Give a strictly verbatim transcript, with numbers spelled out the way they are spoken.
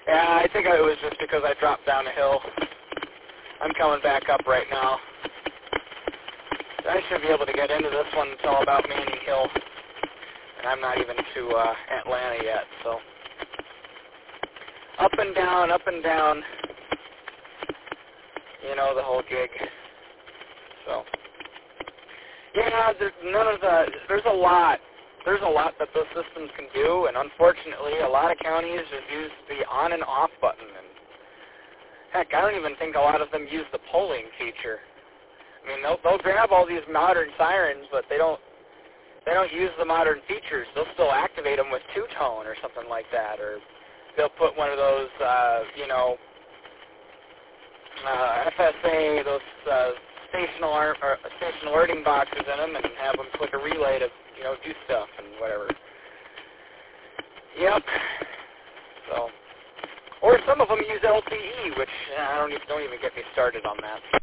Yeah, I think it was just because I dropped down a hill. I'm coming back up right now. I should be able to get into this one. It's all about Manning Hill. And I'm not even to uh, Atlanta yet, so. Up and down, up and down. You know, the whole gig. So. Yeah, there's none of the, there's a lot. There's a lot that those systems can do, and unfortunately, a lot of counties just use the on and off button. And heck, I don't even think a lot of them use the polling feature. I mean, they'll, they'll grab all these modern sirens, but they don't they don't use the modern features. They'll still activate them with two-tone or something like that, or they'll put one of those, uh, you know, uh, F S A, those uh, station, alarm, or station alerting boxes in them, and have them click a relay to, you know, do stuff and whatever. Yep. So, or some of them use L T E, which uh, I don't even don't even get me started on that.